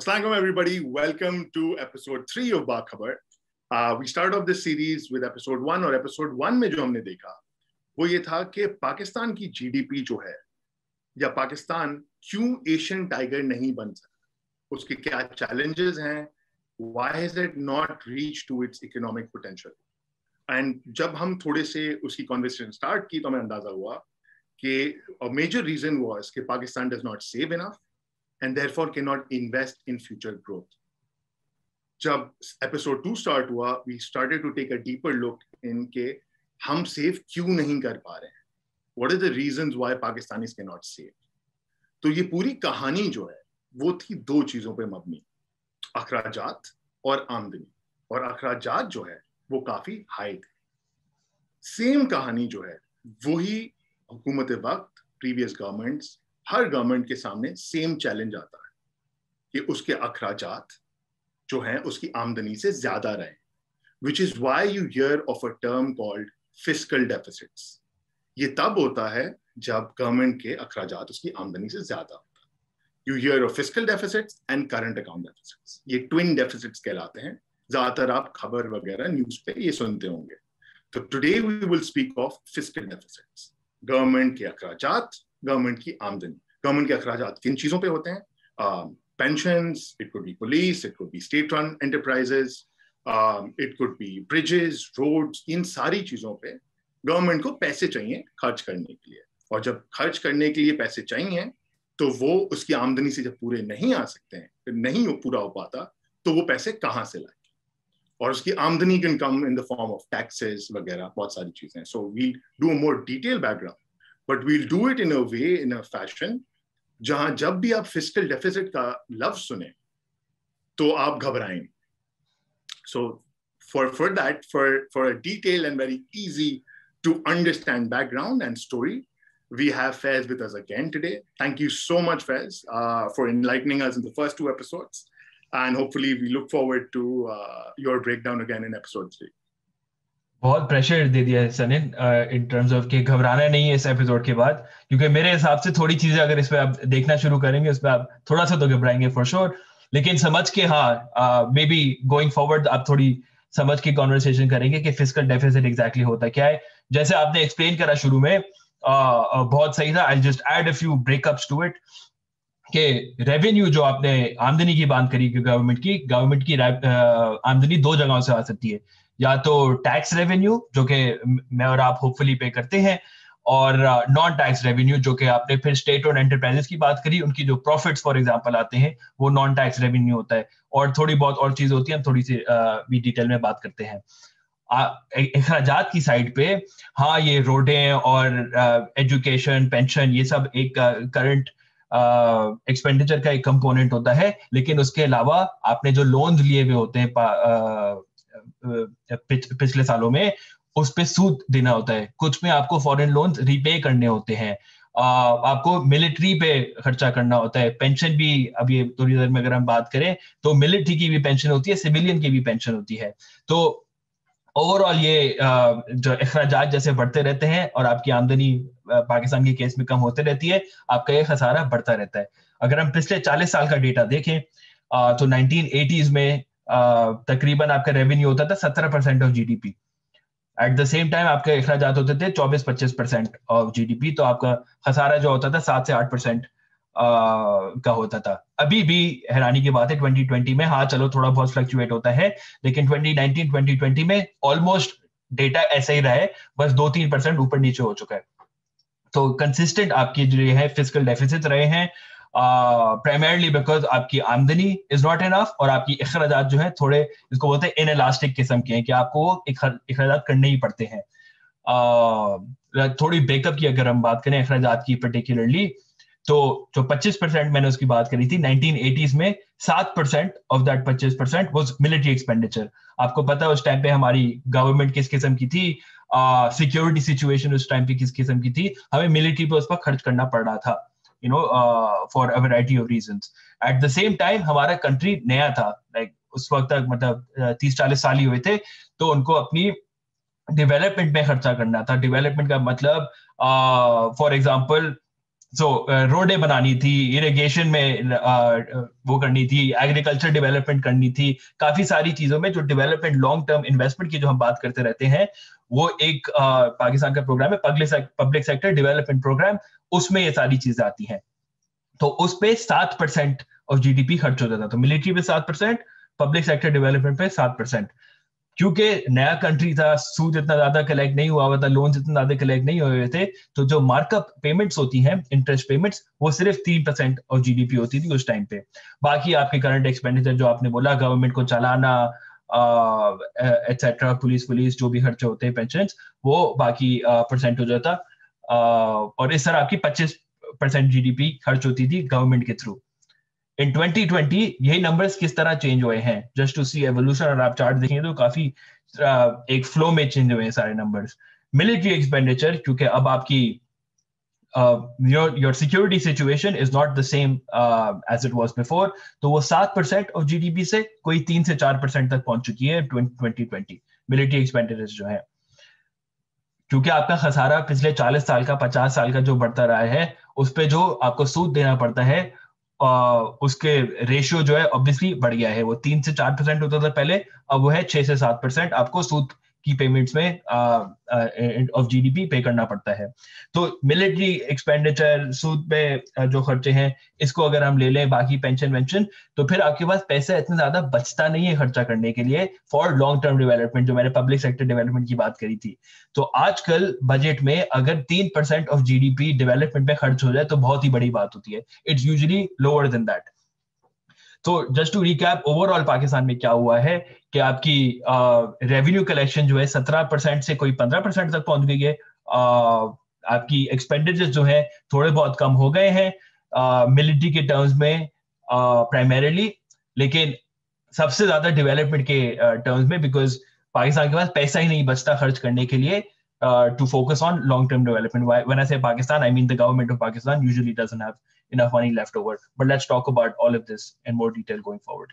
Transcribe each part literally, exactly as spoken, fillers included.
Assalamualaikum everybody. Welcome to episode three of बाखबर. Uh, we started off this series with episode one और episode one में जो हमने देखा वो ये था कि पाकिस्तान की जीडीपी जो है या पाकिस्तान क्यों एशियन टाइगर नहीं बन सकता, उसके क्या चैलेंजेस हैं, why has it not reached to its economic potential. And जब हम थोड़े से उसकी कॉन्वर्सेशन स्टार्ट की तो हमें अंदाजा हुआ कि a major reason was कि Pakistan does not save enough and therefore cannot invest in future growth. जब episode two start हुआ, we started to take a deeper look in के हम save क्यों नहीं कर पा रहे हैं. What are the reasons why Pakistanis cannot save? तो ये पूरी कहानी जो है वो थी दो चीजों पे मबनी, अखराजात और आमदनी. और अखराजात जो है वो काफी हाई थे. सेम कहानी जो है वही हुकूमत वक्त, प्रीवियस गवर्नमेंट्स, हर गवर्नमेंट के सामने सेम चैलेंज आता है कि उसके अखराजात जो हैं उसकी आमदनी से ज्यादा रहे, which is why you hear of a term called fiscal deficits. ये तब होता है जब गवर्नमेंट के अखराजात उसकी आमदनी से ज्यादा होता है. You hear of fiscal deficits and current account deficits. ये ट्विन डेफिसिट्स कहलाते हैं. ज्यादातर आप खबर वगैरह न्यूज पे ये सुनते होंगे. तो today we will speak of fiscal deficits, government के अखराजात, गवर्नमेंट की आमदनी. गवर्नमेंट के अखराजात किन चीजों पे होते हैं? Pensions, it could be police, it could be state run enterprises, it could be bridges, roads. इन सारी चीजों पे गवर्नमेंट को पैसे चाहिए खर्च करने के लिए. और जब खर्च करने के लिए पैसे चाहिए तो वो उसकी आमदनी से जब पूरे नहीं आ सकते हैं, नहीं पूरा हो पाता, तो वो पैसे कहाँ से लाएंगे? और उसकी आमदनी can come in the form of taxes वगैरह, बहुत सारी चीजें. So we'll do a more detail background, but we'll do it in a way, in a fashion जहां जब भी आप फिस्कल डेफिसिट का लफ्ज सुने तो आप घबराएं. So for for that, for for a detail and very easy to understand background and story, we have Faiz with us again today. Thank you so much, Faiz, uh, for enlightening us in the first two episodes. And hopefully we look forward to uh, your breakdown again in episode three. बहुत pressure दे दिया है सनिन in terms of कि घबराना नहीं है इस episode के बाद, क्योंकि मेरे हिसाब से थोड़ी चीजें अगर इस पे आप देखना शुरू करेंगे उस पे आप थोड़ा सा तो घबराएंगे फॉर श्योर. लेकिन समझ के, हाँ, मे बी गोइंग फॉरवर्ड आप थोड़ी समझ के कॉन्वर्सेशन करेंगे कि फिस्कल डेफिसिट एग्जैक्टली होता क्या है. जैसे आपने एक्सप्लेन करा शुरू में, uh, बहुत सही था. I just add a few breakups to it कि रेवेन्यू जो आपने आमदनी की बात करी कि गवर्नमेंट की गवर्नमेंट की आमदनी दो जगहों से आ सकती है. या तो टैक्स रेवेन्यू जो कि मैं और आप होपफुली पे करते हैं, और नॉन टैक्स रेवेन्यू जो कि आपने फिर स्टेट और एंटरप्राइजेस की बात करी, उनकी जो प्रॉफिट्स फॉर एग्जांपल आते हैं वो नॉन टैक्स रेवेन्यू होता है. और थोड़ी बहुत और चीज होती है, हम थोड़ी सी भी डिटेल में बात करते हैं. अखराजात की साइड पे, हाँ, ये रोडें और एजुकेशन, पेंशन, ये सब एक करंट एक्सपेंडिचर का एक कंपोनेंट होता है. लेकिन उसके अलावा आपने जो लोन्स लिए हुए होते हैं uh, पिछले सालों में, उस पे सूद देना होता है. कुछ में आपको फॉरेन लोन्स रीपे करने होते हैं, आपको मिलिट्री पे खर्चा करना होता है. पेंशन भी, अभी थोड़ी देर में अगर हम बात करें तो मिलिट्री की भी पेंशन होती है, सिविलियन की भी पेंशन होती है. तो ओवरऑल ये जो अखराजात जैसे बढ़ते रहते हैं और आपकी आमदनी पाकिस्तान के केस में कम होते रहती है, आपका ये खसारा बढ़ता रहता है. अगर हम पिछले चालीस साल का डेटा देखें तो नाइनटीन एटीज़ में तकरीबन आपका रेवेन्यू होता था सत्रह percent of GDP. At the same time आपके अखराजात होते थे चौबीस पच्चीस परसेंट ऑफ जीडीपी. तो आपका खसारा जो होता था सात से आठ परसेंट का होता था. अभी भी हैरानी की बात है ट्वेंटी ट्वेंटी में, हाँ चलो थोड़ा बहुत फ्लक्चुएट होता है, लेकिन ट्वेंटी नाइनटीन ट्वेंटी ट्वेंटी में ऑलमोस्ट डेटा ऐसा ही रहा है, बस दो तीन परसेंट ऊपर नीचे हो चुका है. तो कंसिस्टेंट आपकी जो है फिस्कल डेफिसिट रहे हैं, प्राइमरली बिकॉज आपकी आमदनी इज नॉट इनफ और आपकी अखराजात जो है थोड़े, इसको बोलते हैं इनइलास्टिक किस्म के हैं, कि आपको अखराजात करने ही पड़ते हैं. uh, थोड़ी ब्रेकअप की अगर हम बात करें अखराजात की पर्टिकुलरली, तो जो पच्चीस परसेंट मैंने उसकी बात करी थी नाइनटीन एटीज़ में, सात परसेंट ऑफ दैट पच्चीस परसेंट वाज मिलिट्री एक्सपेंडिचर. आपको पता है उस टाइम पे हमारी गवर्नमेंट किस किस्म की थी, सिक्योरिटी uh, सिचुएशन उस टाइम पे किस किस्म की थी, हमें मिलिट्री पे उस पर खर्च करना पड़ रहा था, you know, for a variety of reasons. At the same time हमारा कंट्री नया था, लाइक like, उस वक्त तक मतलब तीस चालीस साल ही हुए थे, तो उनको अपनी डेवलपमेंट में खर्चा करना था. डेवलपमेंट का मतलब फॉर एग्जांपल सो रोडें बनानी थी, इरिगेशन में uh, वो करनी थी, एग्रीकल्चर डेवलपमेंट करनी थी, काफी सारी चीजों में जो डेवलपमेंट लॉन्ग टर्म इन्वेस्टमेंट की जो हम बात करते रहते हैं, वो एक uh, पाकिस्तान का प्रोग्राम है, public public sector development program, उसमें ये सारी चीजें आती हैं। तो उस पे सात परसेंट ऑफ जीडीपी खर्च हो जाता था, मिलिट्री पे सात परसेंट, पब्लिक सेक्टर डेवलपमेंट पे सात परसेंट। क्योंकि नया कंट्री था, सूद इतना ज्यादा कलेक्ट नहीं हुआ हुआ था, लोन्स इतना ज्यादा कलेक्ट नहीं हुए थे, तो जो मार्कअप पेमेंट्स होती हैं, इंटरेस्ट पेमेंट्स, वो सिर्फ तीन परसेंट ऑफ जीडीपी होती थी उस टाइम पे। बाकी आपके करंट एक्सपेंडिचर जो आपने बोला, गवर्नमेंट को चलाना एटसेट्रा, पुलिस पुलिस जो भी खर्चे होते हैं, पेंशन, वो बाकी परसेंट हो जाता। और इस तरह आपकी पच्चीस परसेंट जीडीपी खर्च होती थी गवर्नमेंट के थ्रू। इन ट्वेंटी ट्वेंटी यही नंबर्स किस तरह चेंज हुए हैं, जस्ट टू सी एवोल्यूशन। और आप चार्ट देखेंगे तो काफी एक फ्लो में चेंज हुए हैं सारे नंबर्स। मिलिट्री एक्सपेंडिचर, क्योंकि अब आपकी your your security situation is not the same as it was before, तो वो सात परसेंट ऑफ जीडीपी से कोई तीन से चार परसेंट तक पहुंच चुकी है ट्वेंटी ट्वेंटी मिलिट्री एक्सपेंडिचर जो है। क्योंकि आपका खसारा पिछले चालीस साल का, पचास साल का जो बढ़ता रहा है, उस पे जो आपको सूद देना पड़ता है, Uh, उसके रेशियो जो है ऑब्वियसली बढ़ गया है। वो तीन से चार परसेंट होता था पहले, अब वो है छह से सात परसेंट आपको सूद की पेमेंट्स में ऑफ जीडीपी पे करना पड़ता है। तो मिलिट्री एक्सपेंडिचर, सूद पे uh, जो खर्चे हैं, इसको अगर हम ले लें, बाकी पेंशन वेंशन, तो फिर आपके पास पैसा इतना ज्यादा बचता नहीं है खर्चा करने के लिए फॉर लॉन्ग टर्म डेवलपमेंट, जो मैंने पब्लिक सेक्टर डेवलपमेंट की बात करी थी। तो आजकल बजट में अगर तीन परसेंट ऑफ जीडीपी डेवलपमेंट पे खर्च हो जाए तो बहुत ही बड़ी बात होती है। It's usually lower than that. तो just to recap, overall Pakistan में क्या हुआ है कि आपकी रेवेन्यू uh, कलेक्शन जो है सत्रह परसेंट से कोई पंद्रह परसेंट तक पहुंच गई है। uh, आपकी एक्सपेंडिचर जो है थोड़े बहुत कम हो गए हैं मिलिट्री के टर्म्स में प्राइमरीली, uh, लेकिन सबसे ज्यादा डेवलपमेंट के टर्म्स uh, में, बिकॉज पाकिस्तान के पास पैसा ही नहीं बचता खर्च करने के लिए to focus on long term development. When I say Pakistan, I mean the government of Pakistan usually doesn't have enough money left over. But let's talk about all of this in more detail going forward.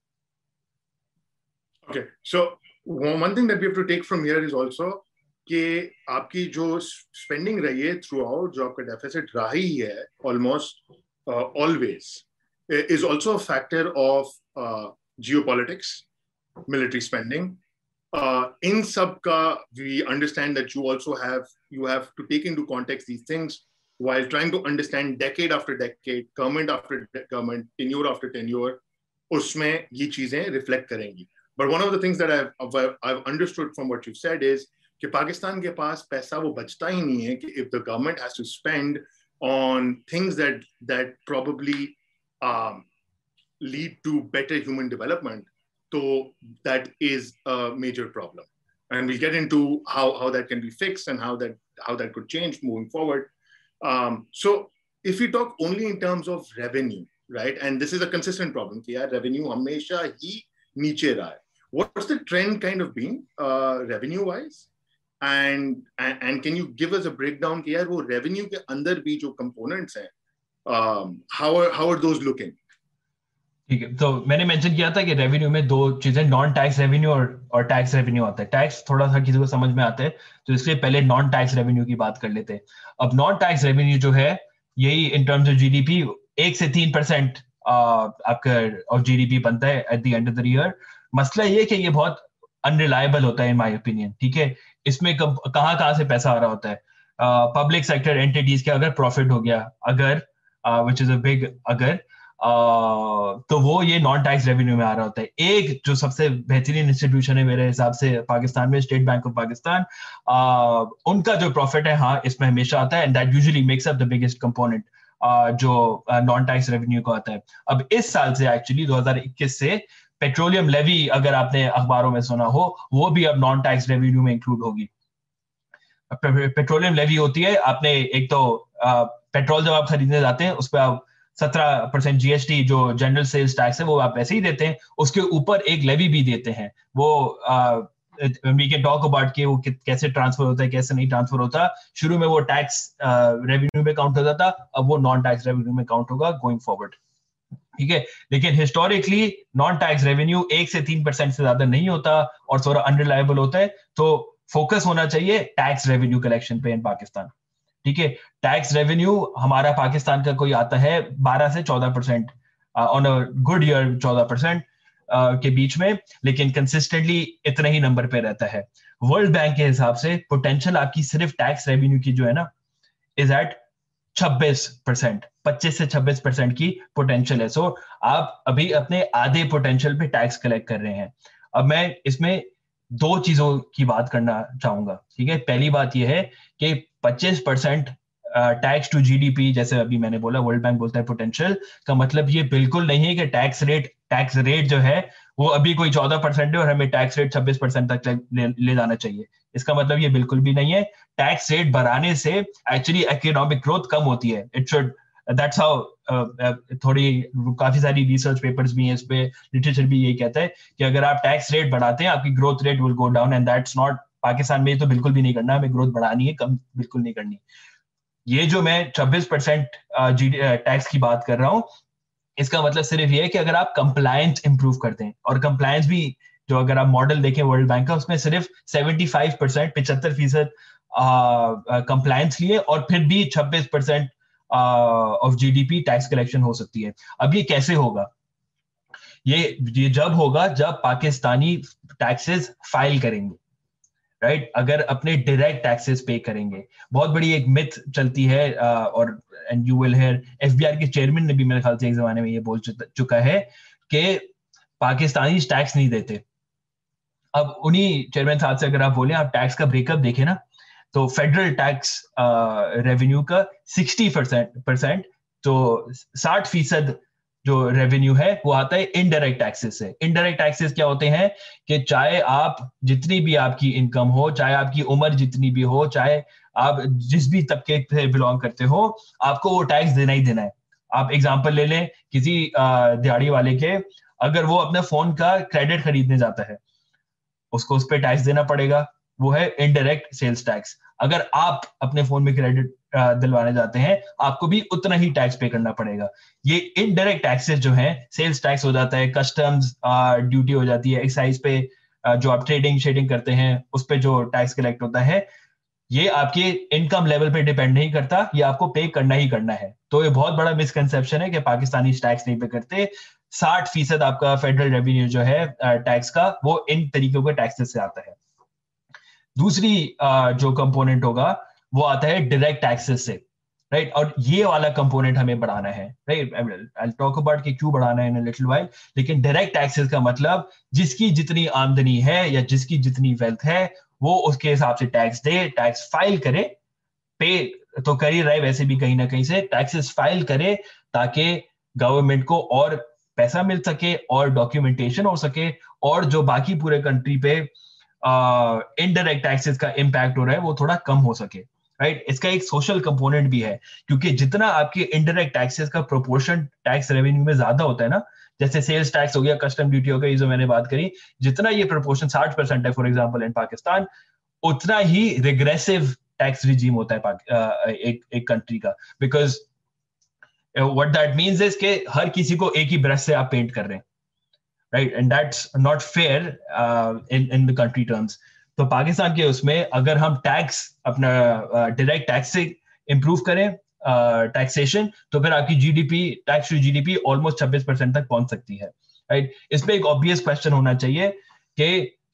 Okay, so one thing that we have to take from here is also कि आपकी जो spending रही है throughout, जो आपका deficit रहा ही है almost uh, always, is also a factor of uh, geopolitics, military spending. Uh, in sabka, we understand that you also have you have to take into context these things while trying to understand decade after decade, government after government, tenure after tenure, usme ye cheezein reflect karengi. But one of the things that I've, I've, I've understood from what you've said is कि पाकिस्तान के पास पैसा वो बचता ही नहीं है कि if the government has to spend on things that that probably um, lead to better human development, so that is a major problem, and we'll get into how how that can be fixed and how that how that could change moving forward. Um, so if we talk only in terms of revenue, right, and this is a consistent problem कि यार revenue हमेशा ही नीचे रहा है. What's the trend kind of been uh, revenue wise? And, and and can you give us a breakdown कि यार वो revenue के अंदर भी जो components हैं, um, how are how are those looking? ठीक है, तो मैंने मेंशन किया था कि रेवेन्यू में दो चीजें, नॉन टैक्स रेवेन्यू और और टैक्स रेवेन्यू आता है. टैक्स थोड़ा सा किसी को समझ में आता है, तो इसलिए पहले नॉन टैक्स रेवेन्यू की बात कर लेते हैं. अब नॉन टैक्स रेवेन्यू जो है, यही इन टर्म्स ऑफ जीडीपी एक से तीन परसेंट आपका ऑफ जीडीपी बनता है at the end of the year. मसला ये कि ये बहुत अनरिलायबल होता है इन माय ओपिनियन. ठीक है, इसमें कब कहाँ कहाँ से पैसा आ रहा होता है. पब्लिक सेक्टर एंटिटीज के अगर प्रॉफिट हो गया, अगर विच इज अ बिग अगर, Uh, तो वो ये नॉन टैक्स रेवेन्यू में आ रहा होता है. एक जो सबसे बेहतरीन इंस्टीट्यूशन है मेरे हिसाब से पाकिस्तान में, State Bank of Pakistan, uh, उनका जो प्रॉफिट है, हाँ, इसमें हमेशा आता है, and that usually makes up the biggest component जो नॉन टैक्स रेवेन्यू को आता है. अब इस साल से एक्चुअली दो हज़ार इक्कीस से पेट्रोलियम लेवी, अगर आपने अखबारों में सुना हो, वो भी अब नॉन टैक्स रेवेन्यू में इंक्लूड होगी. पेट्रोलियम लेवी होती है, आपने एक तो पेट्रोल जब आप खरीदने जाते हैं उस पर आप सत्रह परसेंट जीएसटी जो जनरल सेल्स टैक्स है वो आप वैसे ही देते हैं, उसके ऊपर एक लेवी भी देते हैं. वो वी कैन टॉक अबाउट कि वो कैसे ट्रांसफर होता है, कैसे नहीं ट्रांसफर होता. शुरू में वो टैक्स रेवेन्यू में काउंट होता था, अब वो नॉन टैक्स रेवेन्यू में काउंट होगा गोइंग फॉरवर्ड. ठीक है, लेकिन हिस्टोरिकली नॉन टैक्स रेवेन्यू एक से तीन परसेंट से ज्यादा नहीं होता और थोड़ा अनरिलायबल होता है. तो फोकस होना चाहिए टैक्स रेवेन्यू कलेक्शन पे इन पाकिस्तान. ठीक है। टैक्स रेवेन्यू हमारा पाकिस्तान का कोई आता है बारह से चौदह percent on a good year, चौदह परसेंट के बीच में, लेकिन कंसिस्टेंटली इतना ही नंबर पे रहता है। वर्ल्ड बैंक के हिसाब से पोटेंशियल आपकी सिर्फ टैक्स रेवेन्यू की जो है ना इज एट छब्बीस परसेंट, पच्चीस से छब्बीस परसेंट की पोटेंशियल है। सो so, आप अभी अपने आधे पोटेंशियल पे टैक्स कलेक्ट कर रहे हैं। अब मैं इसमें दो चीजों की बात करना चाहूंगा, ठीक है। पहली बात यह है कि पच्चीस परसेंट टैक्स टू जीडीपी, जैसे अभी मैंने बोला वर्ल्ड बैंक बोलता है पोटेंशियल, का मतलब ये बिल्कुल नहीं है कि टैक्स रेट टैक्स रेट जो है वो अभी कोई चौदह परसेंट है और हमें टैक्स रेट छब्बीस परसेंट तक ले, ले जाना चाहिए। इसका मतलब ये बिल्कुल भी नहीं है। टैक्स रेट बढ़ाने से एक्चुअली इकोनॉमिक ग्रोथ कम होती है। इट शुड दैट्स हाउ थोड़ी काफी सारी रिसर्च पेपर्स भी हैं इस पे, लिटरेचर भी यही कहता है कि अगर आप टैक्स रेट बढ़ाते हैं आपकी growth rate will go down, and that's not, Pakistan में तो बिल्कुल भी नहीं करना, हमें ग्रोथ बढ़ानी है, कम बिल्कुल नहीं करनी। ये जो मैं छब्बीस परसेंट टैक्स की बात कर रहा हूं, इसका मतलब सिर्फ ये है कि अगर आप कंप्लायंस इंप्रूव करते हैं, और कंप्लायंस भी जो अगर आप मॉडल देखें वर्ल्ड बैंक का, उसमें सिर्फ पचहत्तर परसेंट पिछहत्तर फीसद कंप्लायंस लिए और फिर भी छब्बीस percent of GDP tax collection हो सकती है। अब ये कैसे होगा? ये ये जब होगा जब पाकिस्तानी टैक्सेस फाइल करेंगे, राइट right? अगर अपने डायरेक्ट टैक्सेस पे करेंगे। बहुत बड़ी एक मिथ चलती है uh, और and you will hear, FBR के चेयरमैन ने भी मेरे ख्याल से एक जमाने में ये बोल चुका है कि पाकिस्तानी टैक्स नहीं देते। अब उन्हीं चेयरमैन साहब से अगर आप बोले, आप टैक्स का ब्रेकअप देखें ना, तो फेडरल टैक्स रेवेन्यू का सिक्सटी परसेंट, तो साठ फीसद जो रेवेन्यू है वो आता है इनडायरेक्ट टैक्सेस से। इनडायरेक्ट टैक्सेस क्या होते हैं कि चाहे आप जितनी भी आपकी इनकम हो, चाहे आपकी उम्र जितनी भी हो, चाहे आप जिस भी तबके से बिलोंग करते हो, आपको वो टैक्स देना ही देना है। आप एग्जांपल ले लें किसी दिहाड़ी वाले के, अगर वो अपने फोन का क्रेडिट खरीदने जाता है, उसको उस पर टैक्स देना पड़ेगा, वो है इनडायरेक्ट सेल्स टैक्स। अगर आप अपने फोन में क्रेडिट दिलवाने जाते हैं, आपको भी उतना ही टैक्स पे करना पड़ेगा। ये इनडायरेक्ट टैक्सेस जो हैं, सेल्स टैक्स हो जाता है, कस्टम्स ड्यूटी हो जाती है, एक्साइज पे जो आप ट्रेडिंग शेडिंग करते हैं उस पे जो टैक्स कलेक्ट होता है, ये आपके इनकम लेवल पे डिपेंड नहीं करता, ये आपको पे करना ही करना है। तो ये बहुत बड़ा मिसकंसेप्शन है कि पाकिस्तानी टैक्स नहीं पे करते। साठ फीसद आपका फेडरल रेवेन्यू जो है टैक्स का, वो इन तरीकों के टैक्सेस से आता है। दूसरी जो कंपोनेंट होगा वो आता है डायरेक्ट टैक्सेस से, राइट। और ये वाला कंपोनेंट हमें बढ़ाना है, right. I will talk about कि क्यों बढ़ाना है इन अ लिटिल व्हाइल। लेकिन डायरेक्ट टैक्सेस का मतलब जिसकी जितनी आमदनी है या जिसकी जितनी वेल्थ है, वो उसके हिसाब से टैक्स दे, टैक्स फाइल करे, पे तो कर ही रहे वैसे भी कहीं ना कहीं से, टैक्सेस फाइल करे ताकि गवर्नमेंट को और पैसा मिल सके और डॉक्यूमेंटेशन हो सके, और जो बाकी पूरे कंट्री पे इनडायरेक्ट टैक्सेस का इम्पैक्ट हो रहा है वो थोड़ा कम हो सके, राइट right? इसका एक सोशल कंपोनेंट भी है, क्योंकि जितना आपके इनडायरेक्ट टैक्सेस का प्रोपोर्शन टैक्स रेवेन्यू में ज्यादा होता है ना, जैसे सेल्स टैक्स हो गया, कस्टम ड्यूटी हो गई, जो मैंने बात करी, जितना ये प्रोपोर्शन साठ परसेंट है फॉर एग्जांपल इन पाकिस्तान, उतना ही रिग्रेसिव टैक्स रिजीम होता है uh, एक एक कंट्री का। Because what that means is कि हर किसी को एक ही ब्रश से आप पेंट कर रहे हैं, right, and that's not fair in in the country terms. तो पाकिस्तान के उसमें अगर हम टैक्स अपना डायरेक्ट टैक्स से इंप्रूव करें टैक्सेशन, uh, तो फिर आपकी GDP, tax to GDP almost छब्बीस परसेंट तक पहुंच सकती है, राइट। इसमें एक ऑब्वियस क्वेश्चन होना चाहिए कि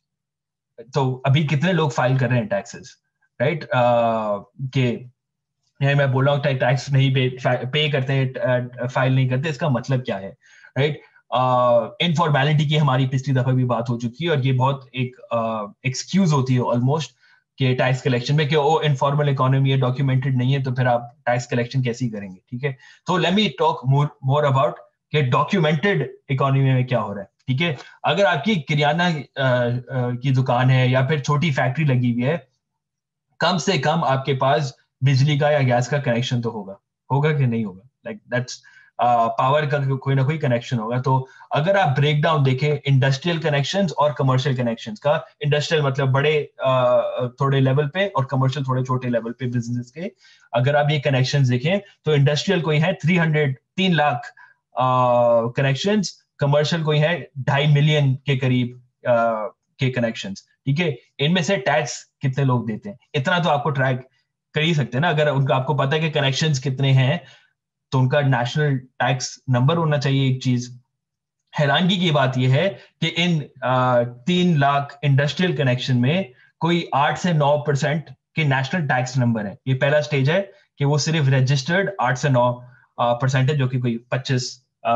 तो अभी कितने लोग फाइल कर रहे हैं टैक्सेस, राइट, कि मैं बोल रहा हूँ टैक्स नहीं पे पे करते हैं, फाइल नहीं करते, इसका मतलब क्या है, राइट। इनफॉर्मेलिटी की हमारी पिछली दफा भी बात हो चुकी है, और ये बहुत एक एक्सक्यूज uh, होती है ऑलमोस्ट कि टैक्स कलेक्शन में कि वो इनफॉर्मल इकोनॉमी है, डॉक्यूमेंटेड नहीं है, तो फिर आप टैक्स कलेक्शन कैसे करेंगे, ठीक है। तो let me talk more more about कि डॉक्यूमेंटेड इकोनॉमी में क्या हो रहा है, ठीक है। अगर आपकी किराना uh, uh, की दुकान है या फिर छोटी फैक्ट्री लगी हुई है, कम से कम आपके पास बिजली का या गैस का कनेक्शन तो होगा, होगा कि नहीं होगा, लाइक दैट्स पावर का कोई ना कोई कनेक्शन होगा। तो अगर आप ब्रेक डाउन देखें इंडस्ट्रियल कनेक्शंस और कमर्शियल कनेक्शंस का, इंडस्ट्रियल मतलब बड़े uh, थोड़े लेवल पे, और कमर्शियल थोड़े छोटे लेवल पे बिजनेस के, अगर आप ये कनेक्शंस देखें तो इंडस्ट्रियल कोई है थ्री हंड्रेड तीन लाख कनेक्शंस, कमर्शियल कोई है ढाई मिलियन के करीब uh, के कनेक्शंस, ठीक है। इनमें से टैक्स कितने लोग देते हैं, इतना तो आपको ट्रैक कर ही सकते हैं ना, अगर उनका आपको पता है कि कनेक्शंस कितने हैं तो उनका नेशनल टैक्स नंबर होना चाहिए। एक चीज हैरानगी की बात यह है कि इन तीन लाख इंडस्ट्रियल कनेक्शन में कोई आठ से नौ परसेंट के नेशनल टैक्स नंबर है। ये पहला स्टेज है कि वो सिर्फ रजिस्टर्ड आठ से नौ परसेंट है, जो कि कोई पच्चीस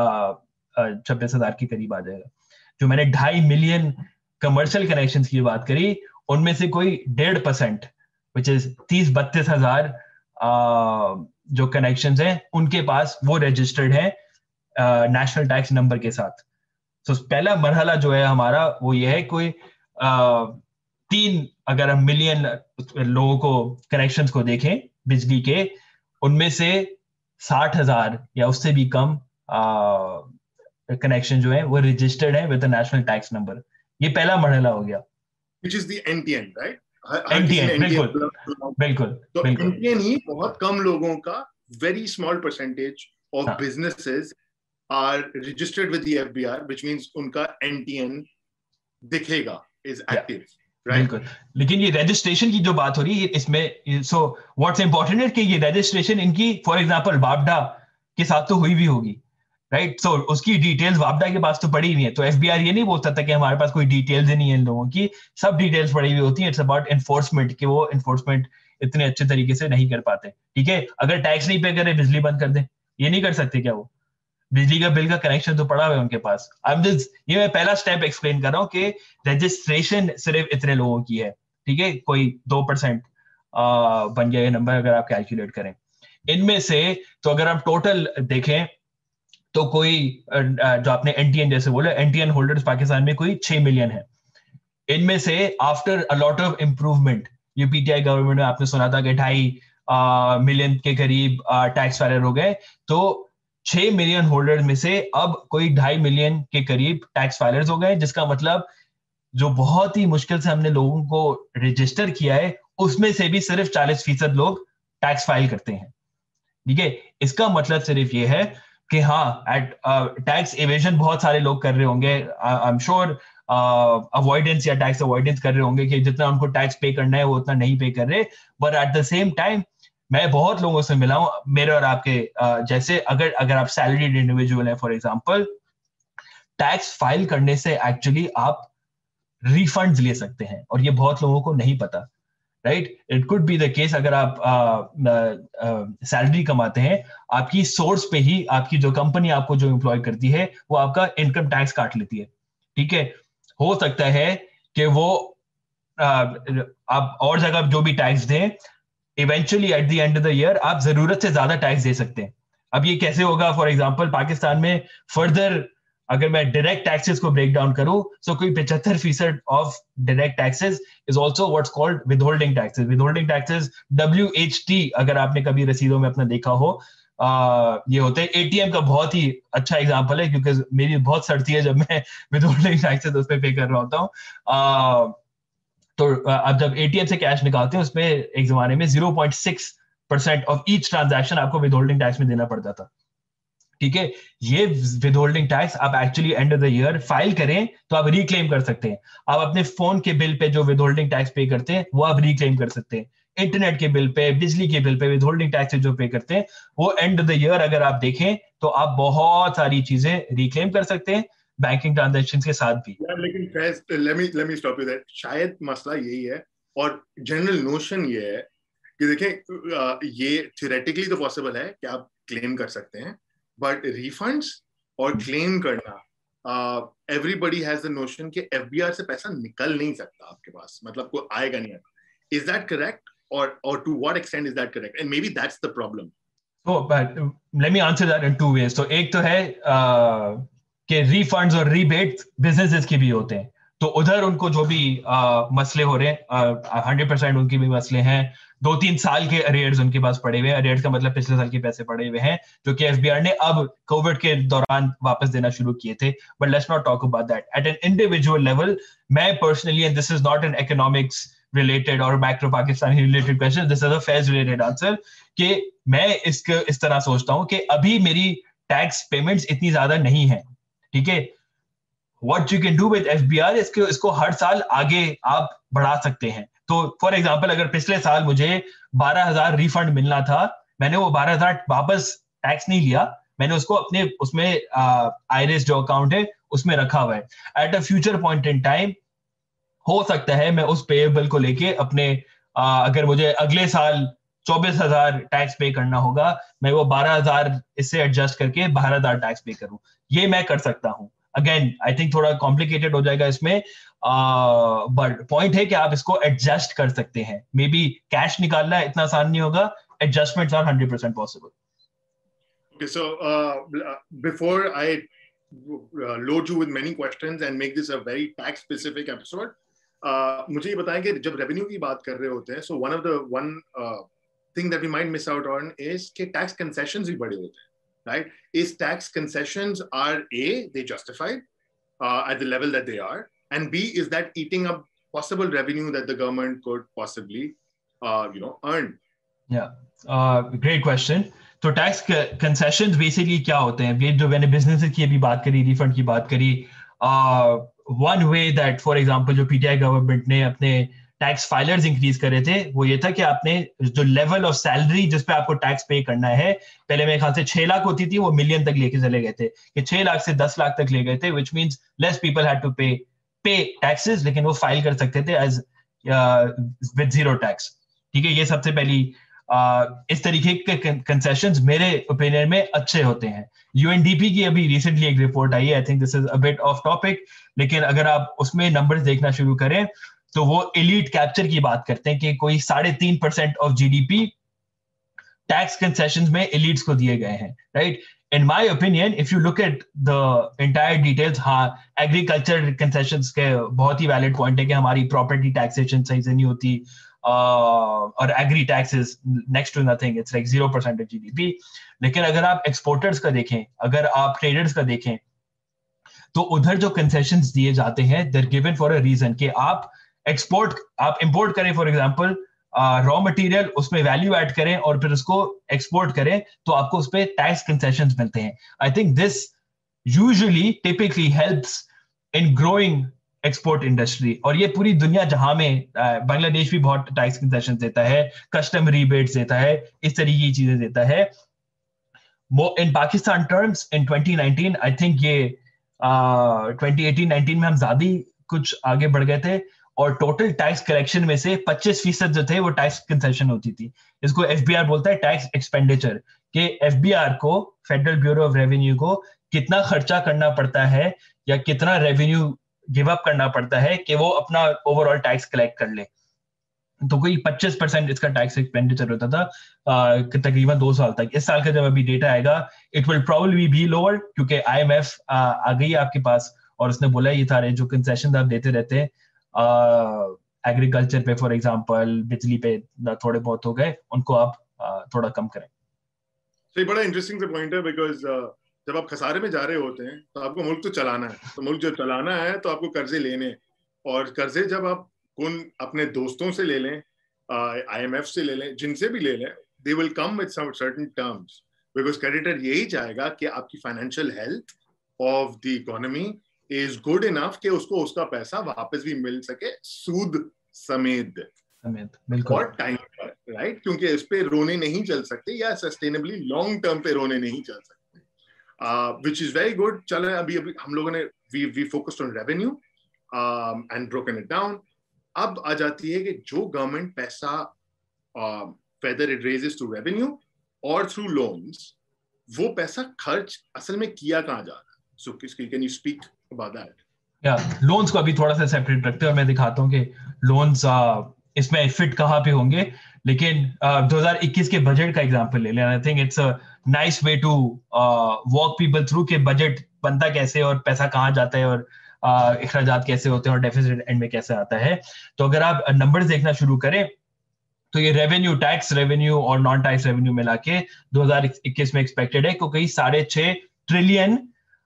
छब्बीस हजार के करीब आ जाएगा। जो मैंने ढाई मिलियन कमर्शियल कनेक्शन की बात करी, उनमें से कोई डेढ़ परसेंट विच इज तीस बत्तीस हजार जो कनेक्शन हैं उनके पास वो रजिस्टर्ड है नेशनल टैक्स नंबर के साथ। तो so, पहला मरहला जो है हमारा वो ये है, कोई आ, तीन अगर हम मिलियन लोगों को कनेक्शंस को देखें बिजली के, उनमें से साठ हजार या उससे भी कम कनेक्शन जो है वो रजिस्टर्ड है with the national tax number. ये पहला मरहला हो गया, which is the N T N, right? N T N, बिल्कुल बिल्कुल। तो N T N ही बहुत कम लोगों का, very small percentage of हाँ. businesses are registered with the F B R, which means उनका N T N दिखेगा, is active, yeah. right? बिल्कुल। लेकिन ये रजिस्ट्रेशन की जो बात हो रही है इसमें, सो व्हाट्स इंपॉर्टेंट है कि ये रजिस्ट्रेशन इनकी फॉर एग्जांपल वापडा के साथ तो हुई भी होगी, राइट right? सो so, उसकी डिटेल्स वापडा के पास तो पड़ी हुई है, तो एफबीआर ये नहीं बोल सकता कि हमारे पास कोई डिटेल्स ही नहीं है इन लोगों की, सब डिटेल्स पड़ी हुई होती है। इट्स अबाउट एनफोर्समेंट कि वो एनफोर्समेंट इतने अच्छे तरीके से नहीं कर पाते। ठीक है, अगर टैक्स नहीं पे करे बिजली बंद कर दे, ये नहीं कर सकते क्या? वो बिजली का बिल का कनेक्शन तो पड़ा हुआ है उनके पास। अब ये मैं पहला स्टेप एक्सप्लेन कर रहा हूँ कि रजिस्ट्रेशन सिर्फ इतने लोगों की है, ठीक है, कोई दो परसेंट बन गया ये नंबर अगर आप कैलकुलेट करें। इनमें से तो अगर हम टोटल देखें तो कोई जो आपने एनटीएन जैसे बोले, एनटीएन होल्डर्स पाकिस्तान में कोई छह मिलियन है। इनमें से after a lot of improvement, ये पीटीआई गवर्नमेंट में आपने सुना था कि ढाई मिलियन के करीब टैक्स फाइलर हो गए, तो छह मिलियन होल्डर्स में से अब कोई ढाई मिलियन के करीब टैक्स फाइलर्स हो गए, जिसका मतलब जो बहुत ही मुश्किल से हमने लोगों को रजिस्टर किया है उसमें से भी सिर्फ चालीस फीसद लोग टैक्स फाइल करते हैं। ठीक है, इसका मतलब सिर्फ ये है कि हाँ, एट टैक्स एवेजन बहुत सारे लोग कर रहे होंगे, आई एम श्योर अवॉइडेंस या टैक्स अवॉइडेंस कर रहे होंगे कि जितना उनको टैक्स पे करना है वो उतना नहीं पे कर रहे, but at the same time मैं बहुत लोगों से मिला हूं, मेरे और आपके uh, जैसे, अगर अगर आप सैलरीड इंडिविजुअल है फॉर एग्जांपल, टैक्स फाइल करने से एक्चुअली आप रिफंड्स ले सकते हैं, और ये बहुत लोगों को नहीं पता, right? It could be the case अगर आप सैलरी uh, uh, कमाते हैं, आपकी सोर्स पे ही आपकी जो कंपनी आपको जो एम्प्लॉय करती है वो आपका इनकम टैक्स काट लेती है। ठीक है, हो सकता है कि वो uh, आप और जगह जो भी टैक्स दें, eventually at the end of the year आप जरूरत से ज्यादा टैक्स दे सकते हैं। अब ये कैसे होगा? फॉर एग्जांपल पाकिस्तान में फर्दर अगर मैं डायरेक्ट टैक्सेस को ब्रेक डाउन करूं, सो कोई पचहत्तर फीसद of direct taxes is also what's called withholding taxes. Withholding taxes W H T अगर आपने कभी रसीदों में अपना देखा हो, आ, ये होते हैं। एटीएम का बहुत ही अच्छा एग्जांपल है, क्योंकि मेरी बहुत सड़ती है जब मैं विदहोल्डिंग टैक्सेस उस पर पे कर रहा होता हूँ। तो आप जब एटीएम से कैश निकालते हैं, उसमें एक जमाने में zero point six percent of each transaction आपको विदहोल्डिंग टैक्स में देना पड़ता था। ठीक है, ये विदहोल्डिंग टैक्स आप actually end of the year file करें तो आप रिक्लेम कर सकते हैं। आप अपने फोन के बिल पे जो विदहोल्डिंग टैक्स पे करते हैं वो आप रिक्लेम कर सकते हैं। इंटरनेट के बिल पे, बिजली के बिल पे विदहोल्डिंग टैक्स जो पे करते हैं, वो एंड ऑफ द ईयर अगर आप देखें तो आप बहुत सारी चीजें रिक्लेम कर सकते हैं बैंकिंग ट्रांजैक्शंस के साथ भी। yeah, लेकिन let me let me stop you there. शायद मसला यही है, और जनरल नोशन ये है कि देखें, ये थियोरेटिकली तो पॉसिबल है कि आप क्लेम कर सकते हैं, बट रिफंड्स और क्लेम करना, एवरीबडी हैज द नोशन कि एफबीआर से पैसा निकल नहीं सकता आपके पास, मतलब कोई आएगा नहीं आएगा। इज दैट करेक्ट, और और to what extent is that correct, and maybe that's the problem. So but let me answer that in two ways. तो एक तो है uh, कि रिफंड्स और रिबेट बिजनेसेस के भी होते हैं, तो उधर उनको जो भी uh, मसले हो रहे हैं, हंड्रेड परसेंट उनके भी मसले हैं। दो तीन साल के अरेयर्स उनके पास पड़े हुए हैं, अरेयर्स का मतलब पिछले साल के पैसे पड़े हुए हैं, जो कि एफबीआर ने अब कोविड के दौरान वापस देना शुरू किए थे। But let's not talk about that at an individual level. मैं personally, and this is not an economics related और macro Pakistani related question, this is a phase related answer, कि मैं इसके इस तरह सोचता हूं कि अभी मेरी टैक्स पेमेंट्स इतनी ज्यादा नहीं है। ठीक है, what you can do with FBR, इसको इसको हर साल आगे आप बढ़ा सकते हैं। तो फॉर एग्जांपल अगर पिछले साल मुझे बारह हजार रिफंड मिलना था, मैंने वो बारह हजार वापस टैक्स नहीं लिया, मैंने उसको अपने उसमें आईरिस जो अकाउंट है उसमें रखा हुआ है. At a future point in time हो सकता है मैं उस पेएबल को लेके अपने आ, अगर मुझे अगले साल चौबीस हजार टैक्स पे करना होगा, मैं वो बारह हजार इससे एडजस्ट करके बारह हजार टैक्स पे करूं. ये मैं कर सकता हूं. अगेन आई थिंक थोड़ा कॉम्प्लिकेटेड हो जाएगा इसमें, बट पॉइंट है कि आप इसको एडजस्ट कर सकते हैं. मे बी कैश निकालना है इतना आसान नहीं होगा, adjustments are hundred percent possible. Okay, so uh, before I uh, load you with many questions and make this a very tax specific episode, uh, मुझे ये बताएं कि जब रेवेन्यू की बात कर रहे होते हैं, so one of the one uh, thing that we might miss out on is कि tax concessions भी बड़े होते हैं, right? Is tax concessions are A, they justified uh, at the level that they are, and B, is that eating up possible revenue that the government could possibly uh, you know earn? Yeah, uh, great question. तो tax concessions basically क्या होते हैं? ये जो मैंने business की अभी बात करी, रिफंड की बात करी, one way that for example जो पीटीआई गवर्नमेंट ने अपने टैक्स फाइलर्स इंक्रीज करे थे वो ये था कि आपने जो लेवल ऑफ सैलरी जिस पे आपको टैक्स पे करना है, पहले मेरे ख्याल से छह लाख होती थी, वो मिलियन तक लेके चले गए थे, कि छह लाख से दस लाख तक ले गए थे, which means less people had to pay pay taxes, लेकिन वो फाइल कर सकते थे एज विद जीरो टैक्स. ठीक है, ये सबसे पहली Uh, इस तरीके के कंसेशंस मेरे ओपिनियन में अच्छे होते हैं. यूएनडीपी की अभी रिसेंटली एक रिपोर्ट आई है, I think this is a bit off topic, लेकिन अगर आप उसमें नंबर्स देखना शुरू करें तो वो एलीट कैप्चर की बात करते हैं कि कोई साढ़े तीन percent of GDP tax concessions में एलीट्स को दिए गए हैं, right? In my opinion, if you look at the entire details, हाँ, एग्रीकल्चर कंसेशंस के बहुत ही वैलिड पॉइंट है कि हमारी प्रॉपर्टी टैक्सेशन सही से नहीं होती, Uh, और agri tax is next to nothing, it's like zero percent of GDP. लेकिन अगर आप एक्सपोर्टर्स का देखें, अगर आप ट्रेडर्स का देखें, तो उधर जो कंसेशंस दिए जाते हैं there given for a reason, कि आप एक्सपोर्ट आप इंपोर्ट करें फॉर एग्जांपल रॉ मटेरियल, उसमें वैल्यू ऐड करें और फिर उसको एक्सपोर्ट करें, तो आपको उस पर टैक्स कंसेशंस मिलते हैं. I think this usually typically helps in growing export industry. और ये पूरी दुनिया जहां में बांग्लादेश भी बहुत टैक्स कंसेशन देता है, कस्टम रिबेट्स देता है, इस तरीके की चीजें देता है. In Pakistan terms in twenty nineteen I think ये ट्वेंटी एटीन नाइनटीन में हम ज्यादा कुछ आगे बढ़ गए थे, और टोटल टैक्स कलेक्शन में से पच्चीस फीसद जो थे वो टैक्स कंसेशन होती थी. इसको एफबीआर बोलता है टैक्स एक्सपेंडिचर, कि एफबीआर को, फेडरल ब्यूरो ऑफ रेवेन्यू को कितना खर्चा करना पड़ता है या कितना रेवेन्यू गिव अप करना पड़ता है कि वो अपना ओवरऑल टैक्स कलेक्ट कर ले. तो कोई पच्चीस परसेंट इसका टैक्स एक्सपेंडिचर होता था तकरीबन दो साल तक. इस साल का जब अभी डेटा आएगा it will probably be lower, क्योंकि आईएमएफ आ गई है आपके पास और उसने बोला ये सारे जो कंसेशन आप देते रहते हैं एग्रीकल्चर पे फॉर एग्जांपल, बिजली पे थोड़े बहुत हो गए, उनको आप आ, थोड़ा कम करें. तो ये बड़ा इंटरेस्टिंग पॉइंट है, बिकॉज जब आप खसारे में जा रहे होते हैं तो आपको मुल्क तो चलाना है, तो मुल्क जब चलाना है तो आपको कर्जे लेने, और कर्जे जब आप कौन अपने दोस्तों से ले लें, आईएमएफ से ले लें, जिनसे भी ले लें, they will come with some certain terms, because creditor यही चाहेगा कि आपकी financial health of the economy is good enough कि उसको उसका पैसा वापस भी मिल सके सूद समेत समेत बिल्कुल और टाइम पर, राइट? क्योंकि इस पे रोने नहीं चल सकते, या सस्टेनेबली लॉन्ग टर्म पे रोने नहीं चल सकते. Uh, which is very good. चलो अभी अभी हम लोगों ने we we focused on revenue um, and broken it down. अब आ जाती है कि जो गवर्नमेंट पैसा uh, whether it raises to revenue or through loans, वो पैसा खर्च असल में किया कहाँ जा रहा है? So can you speak about that? या लोन्स को अभी थोड़ा सा सेपरेट रखते हैं और मैं दिखाता हूँ कि लोन्स इसमें फिट कहाँ पे होंगे. लेकिन uh, दो हज़ार इक्कीस के बजट का एग्जांपल ले लें. I think it's a nice way to walk people through के बजट बनता कैसे और पैसा कहाँ जाता है और uh, अखराजात कैसे होते हैं और डेफिसिट एंड में कैसे आता है. तो अगर आप नंबर्स देखना शुरू करें तो ये रेवेन्यू, टैक्स रेवेन्यू और नॉन टैक्स रेवेन्यू मिला के दो हज़ार इक्कीस में एक्सपेक्टेड है क्योंकि साढ़े छह ट्रिलियन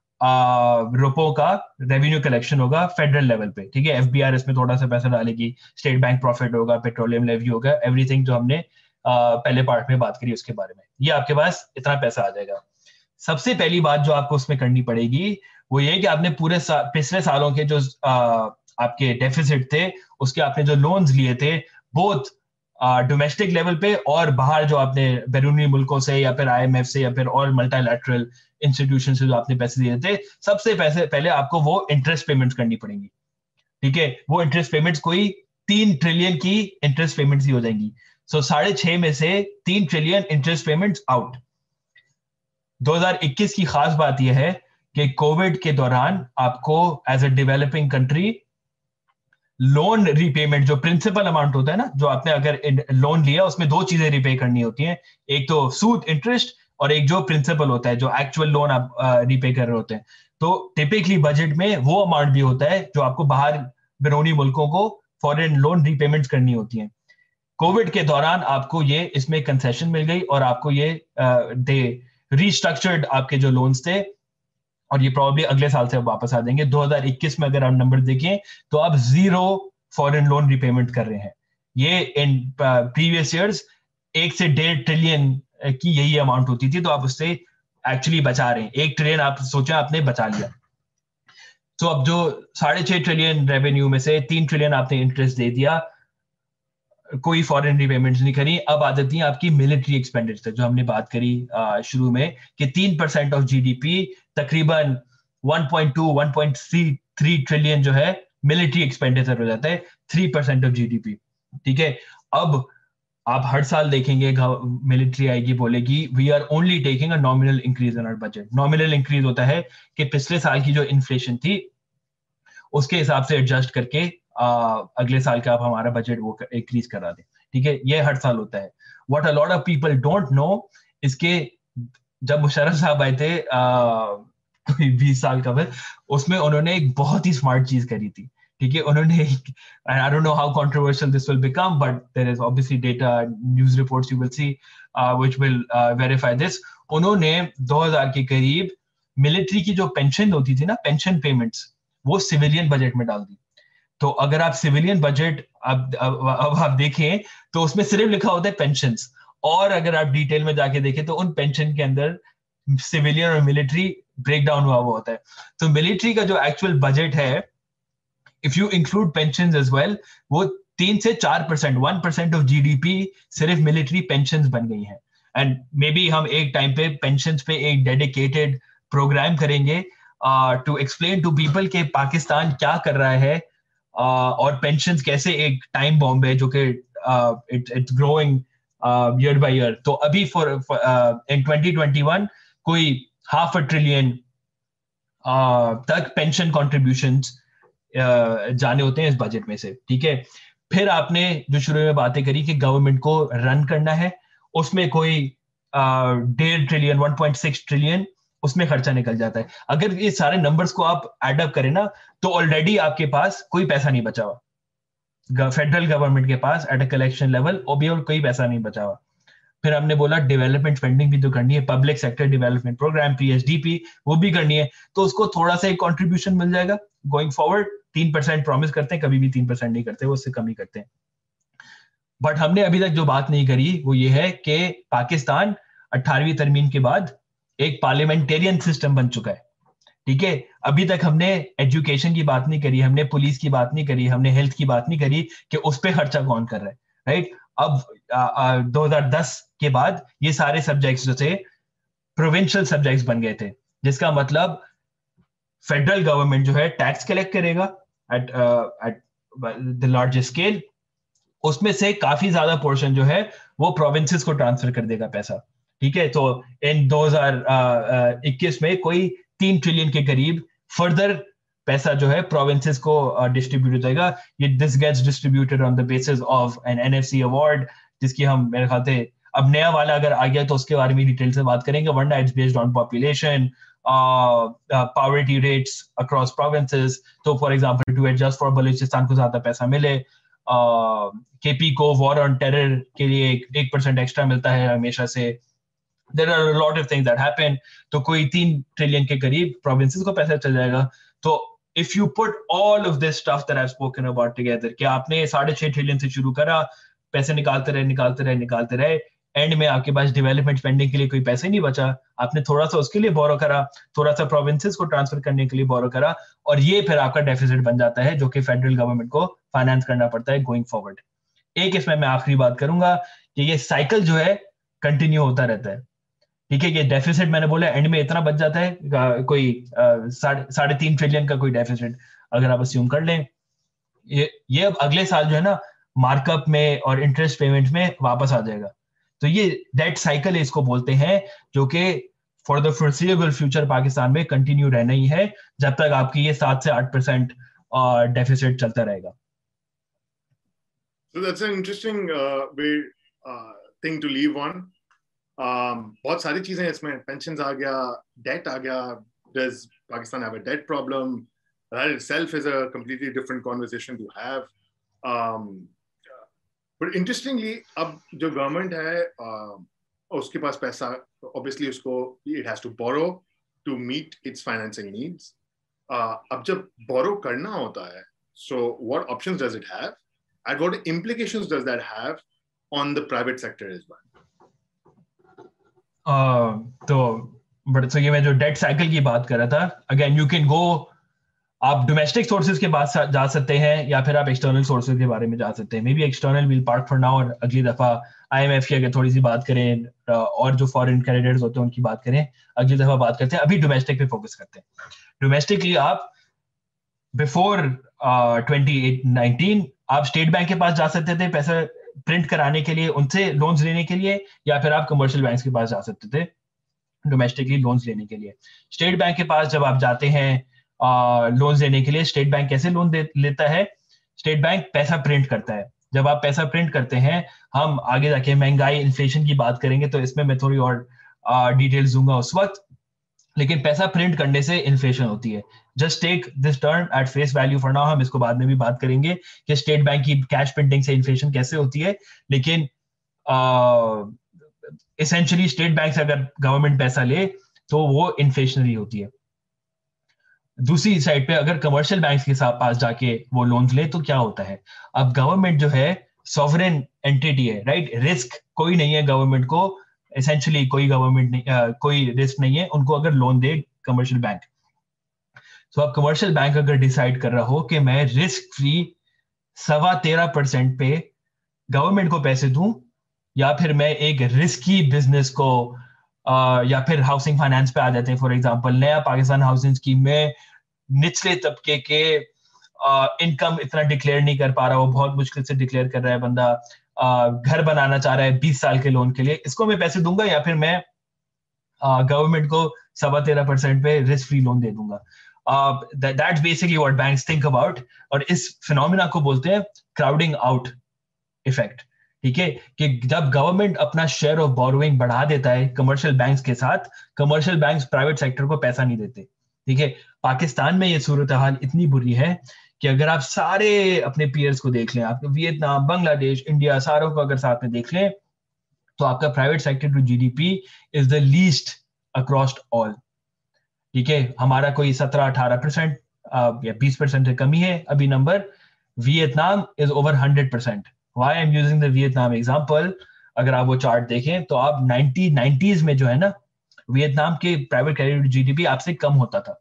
रुपयों का रेवेन्यू कलेक्शन होगा फेडरल लेवल पे. ठीक है, एफबीआर इसमें थोड़ा सा पैसा डालेगी, स्टेट बैंक प्रॉफिट होगा, पेट्रोलियम लेवी होगा, एवरीथिंग जो हमने uh, पहले पार्ट में बात करी उसके बारे में. ये आपके पास इतना पैसा आ जाएगा. सबसे पहली बात जो आपको उसमें करनी पड़ेगी वो ये कि आपने पूरे सा, पिछले सालों के जो uh, आपके डेफिसिट थे उसके आपने जो लोन्स लिए थे बोथ डोमेस्टिक लेवल पे और बाहर जो आपने बैरूनी मुल्कों से या फिर आईएमएफ से या फिर और मल्टीलैटरल इंस्टीट्यूशन से जो आपने पैसे दिए थे, सबसे पैसे पहले आपको वो इंटरेस्ट पेमेंट्स करनी पड़ेंगी, ठीक है। वो इंटरेस्ट पेमेंट्स कोई तीन ट्रिलियन की इंटरेस्ट पेमेंट्स ही हो जाएंगी। सो so, साढ़े छह में से तीन ट्रिलियन इंटरेस्ट पेमेंट्स आउट। दो हज़ार इक्कीस की खास बात यह है कि कोविड के दौरान आपको as a developing country loan repayment, जो प्रिंसिपल अमाउंट होता है ना, जो आपने अगर लोन लिया उसमें दो चीजें रिपे करनी होती हैं, एक तो सूद इंटरेस्ट और एक जो प्रिंसिपल होता है, जो एक्चुअल लोन आप रिपे कर रहे होते हैं। तो टिपिकली बजट में वो अमाउंट भी होता है जो आपको बाहर बैरूनी मुल्कों को फॉरेन लोन रीपेमेंट्स करनी होती हैं। कोविड के दौरान आपको ये इसमें कंसेशन मिल गई और आपको ये दे रीस्ट्रक्चर्ड आपके जो लोन्स थे, और ये प्रॉब्ली अगले साल से वापस आ जाएंगे। दो हज़ार इक्कीस में अगर आप नंबर देखें तो आप जीरो फॉरेन लोन रिपेमेंट कर रहे हैं। ये इन प्रीवियस इयर्स एक से डेढ़ ट्रिलियन की यही अमाउंट होती थी, तो आप उससे एक्चुअली बचा रहे हैं। एक ट्रिलियन आप सोचा आपने बचा लिया। तो अब जो साढ़े छह ट्रिलियन रेवेन्यू में से तीन ट्रिलियन आपने इंटरेस्ट दे दिया, कोई फॉरेन रिपेमेंट्स नहीं करी। अब आ जाती है आपकी मिलिट्री एक्सपेंडिचर, जो हमने बात करी शुरू में कि तीन परसेंट ऑफ जीडीपी तकरीबन one point two one point three trillion जो है मिलिट्री एक्सपेंडिचर हो जाता है, थ्री परसेंट ऑफ जीडीपी, ठीक है। अब आप हर साल देखेंगे मिलिट्री आएगी बोलेगी we are only taking a nominal increase in our budget. Nominal increase होता है कि पिछले साल की जो इन्फ्लेशन थी उसके हिसाब से एडजस्ट करके आ, अगले साल का आप हमारा बजट वो इंक्रीज करा दें, ठीक है। ये हर साल होता है। What a lot of people don't know, इसके जब मुशर्रफ साहब आए थे बीस साल का फिर, उसमें उन्होंने एक बहुत ही स्मार्ट चीज करी थी, ठीक है। उन्होंने, I don't know how controversial this will become, but there is obviously data, news reports you will see which will verify this. उन्होंने दो हज़ार के करीब मिलिट्री की जो पेंशन होती थी ना, पेंशन पेमेंट्स, वो सिविलियन बजट में डाल दी। तो अगर आप सिविलियन बजट अब अब आप देखें तो उसमें सिर्फ लिखा होता है पेंशन्स, और अगर आप डिटेल में जाके देखें तो उन पेंशन के अंदर सिविलियन और मिलिट्री ब्रेक डाउन हुआ हुआ होता है। तो मिलिट्री का जो एक्चुअल बजट है, if you include pensions as well, वो तीन से चार परसेंट, वन परसेंट ऑफ जीडीपी सिर्फ मिलिट्री पेंशन्स बन गई हैं। एंड मे बी हम एक टाइम पे पेंशन्स पे एक डेडिकेटेड प्रोग्राम करेंगे टू एक्सप्लेन टू पीपल के पाकिस्तान क्या कर रहा है, uh, और पेंशन्स कैसे एक टाइम बॉम्ब है जो कि it's growing year by year. तो अभी for in twenty twenty one कोई हाफ अ ट्रिलियन तक पेंशन कॉन्ट्रीब्यूशंस uh, जाने होते हैं इस बजट में से, ठीक है। फिर आपने जो शुरू में बातें करी कि गवर्नमेंट को रन करना है, उसमें कोई डेढ़ trillion one point six trillion उसमें खर्चा निकल जाता है। अगर ये सारे नंबर्स को आप एड अप करें ना, तो ऑलरेडी आपके पास कोई पैसा नहीं बचा हुआ, फेडरल गवर्नमेंट के पास एट अ कलेक्शन लेवल भी और कोई पैसा नहीं बचा हुआ। फिर हमने बोला डेवलपमेंट फंडिंग भी तो करनी है, public sector development program PHDP वो भी करनी है, तो उसको थोड़ा सा एक कंट्रीब्यूशन मिल जाएगा गोइंग फॉरवर्ड। तीन परसेंट प्रॉमिस करते हैं, कभी भी तीन परसेंट नहीं करते, वो उससे कम ही करते हैं। बट हमने अभी तक जो बात नहीं करी वो ये है कि पाकिस्तान अठारहवीं तरमीम के बाद एक पार्लियामेंटेरियन सिस्टम बन चुका है, ठीक है। अभी तक हमने एजुकेशन की बात नहीं करी, हमने पुलिस की बात नहीं करी, हमने हेल्थ की बात नहीं करी कि उस पर खर्चा कौन कर रहा है, राइट। अब आ, आ, दो हज़ार दस के बाद ये सारे सब्जेक्ट्स जो थे प्रोविंशियल सब्जेक्ट्स बन गए थे, जिसका मतलब फेडरल गवर्नमेंट जो है टैक्स कलेक्ट करेगा at at the largest scale, उसमें से काफी ज्यादा पोर्शन जो है वो प्रोविंसेस को ट्रांसफर कर देगा पैसा, ठीक है। तो इन दो हज़ार इक्कीस में कोई तीन ट्रिलियन के करीब फर्दर पैसा जो है प्रोविंसेस को डिस्ट्रीब्यूट हो जाएगा। ये this gets distributed on the basis of an NFC award, जिसकी हम मेरे ख्याल से अब नया वाला अगर आ गया तो उसके बारे में डिटेल से बात करेंगे, वरना it's based on population, poverty rates across provinces. तो for example to adjust for Balochistan को ज्यादा पैसा मिले, केपी uh, को वॉर ऑन टेरर के लिए एक परसेंट एक्स्ट्रा मिलता है हमेशा से। There are a lot of things that happen. तो कोई तीन ट्रिलियन के करीब प्रोविंसेस को पैसा चल जाएगा। तो if you put all of this stuff that I've spoken about together, कि आपने साढ़े छह ट्रिलियन से शुरू करा, पैसे निकालते रहे निकालते रहे निकालते रहे, एंड में आपके पास डेवलपमेंट स्पेंडिंग के लिए कोई पैसे नहीं बचा, आपने थोड़ा सा उसके लिए बोरो करा, थोड़ा सा प्रोविंसेस को ट्रांसफर करने के लिए बोरो करा, और ये फिर आपका डेफिसिट बन जाता है जो कि फेडरल गवर्नमेंट को फाइनेंस करना पड़ता है गोइंग फॉरवर्ड, एक इसमें मैं आखिरी बात करूंगा कि ये साइकिल जो है कंटिन्यू होता रहता है, ठीक है। ये डेफिसिट मैंने बोला एंड में इतना बच जाता है, कोई साढ़े साढ़े तीन ट्रिलियन का कोई डेफिसिट अगर आप अस्यूम कर लें, ये ये अब अगले साल जो है ना मार्कअप में और इंटरेस्ट पेमेंट में वापस आ जाएगा। तो ये डेट साइकिल इसको बोलते हैं, जो कि for the foreseeable future Pakistan में कंटिन्यू रहना ही है, जब तक आपकी ये सात से आठ परसेंट डेफिसिट चलता रहेगा। So that's an interesting uh, way uh, thing to leave on. Um, बहुत सारी चीजें इसमें, पेंशन्स आ गया, डेट आ गया. Does Pakistan have a debt problem? That itself is a completely different conversation to have. Um, but interestingly, अब जो government है uh, उसके पास पैसा, obviously उसको it has to borrow to meet its financing needs. Uh, अब जब borrow करना होता है, so what options does it have? And what implications does that have on the private sector as well? Uh, तो but तो ये मैं जो डेट साइकिल की बात कर रहा था, अगेन यू कैन गो, आप डोमेस्टिक सोर्सेज के बाद जा सकते हैं या फिर आप एक्सटर्नल सोर्सेज के बारे में जा सकते हैं। Maybe external will park for now, और अगली दफा आईएमएफ की अगर थोड़ी सी बात करें और जो फॉरेन क्रेडिटर्स होते हैं उनकी बात करें, अगली दफा बात करते हैं। अभी डोमेस्टिक पे फोकस करते हैं। डोमेस्टिकली आप बिफोर ट्वेंटी नाइनटीन आप स्टेट बैंक के पास जा सकते थे पैसा प्रिंट कराने के लिए, उनसे लोन्स लेने के लिए, या फिर आप कमर्शियल बैंक्स के पास जा सकते थे डोमेस्टिकली लोन्स लेने के लिए। स्टेट बैंक के पास जब आप जाते हैं लोन्स लेने के लिए, स्टेट बैंक कैसे लोन लेता है? स्टेट बैंक पैसा प्रिंट करता है। जब आप पैसा प्रिंट करते हैं, हम आगे जाके महंगाई इन्फ्लेशन की बात करेंगे तो इसमें मैं थोड़ी और डिटेल्स दूंगा उस वक्त, लेकिन पैसा प्रिंट करने से इन्फ्लेशन होती है। Just take this term at face value for now, हम इसको बाद में भी बात करेंगे कि स्टेट बैंक की कैश प्रिंटिंग से इन्फ्लेशन कैसे होती है, लेकिन एसेंशियली स्टेट बैंक से अगर गवर्नमेंट पैसा ले तो वो इन्फ्लेशनरी होती है। दूसरी साइड पे अगर कमर्शियल बैंक्स के साथ पास जाके वो लोन्स ले तो क्या होता है? अब गवर्नमेंट जो है सॉवरेन एंटिटी है, राइट? रिस्क कोई नहीं है गवर्नमेंट को, एसेंशियली कोई गवर्नमेंट नहीं, uh, कोई रिस्क नहीं है उनको अगर लोन दे कमर्शियल बैंक। तो अब कमर्शियल बैंक अगर डिसाइड कर रहा हो कि मैं रिस्क फ्री सवा तेरह परसेंट पे गवर्नमेंट को पैसे दूं, या फिर मैं एक रिस्की बिजनेस को uh, या फिर हाउसिंग फाइनेंस पे आ जाते हैं। फॉर एग्जांपल नया पाकिस्तान हाउसिंग स्कीम में निचले तबके के इनकम uh, इतना डिक्लेयर नहीं कर पा रहा, वो बहुत मुश्किल से डिक्लेयर कर रहा है बंदा, uh, घर बनाना चाह रहा है बीस साल के लोन के लिए, इसको मैं पैसे दूंगा या फिर मैं गवर्नमेंट uh, को सवा तेरह परसेंट पे रिस्क फ्री लोन दे दूंगा। That's basically what banks think about, और इस फिनोमिना को बोलते हैं क्राउडिंग आउट इफेक्ट। ठीक है, कि जब गवर्नमेंट अपना शेयर ऑफ बोरोइंग बढ़ा देता है कमर्शियल बैंक्स के साथ, कमर्शियल बैंक्स प्राइवेट सेक्टर को पैसा नहीं देते। ठीक है, पाकिस्तान में ये सूरत हाल इतनी बुरी है कि अगर आप सारे अपने पीयर्स को देख लें, आप वियतनाम, बांग्लादेश, इंडिया, सारों को अगर साथ में देख लें, तो आपका private sector to GDP is the least across all. ठीक है, हमारा कोई सत्रह अठारह परसेंट या बीस परसेंट से कमी है अभी number. Vietnam is over hundred percent. Why I am using the Vietnam example, अगर आप वो चार्ट देखें तो आप नाइनटी नाइनटीज में जो है ना, वियतनाम के प्राइवेट क्रेडिट जीडीपी आपसे कम होता था,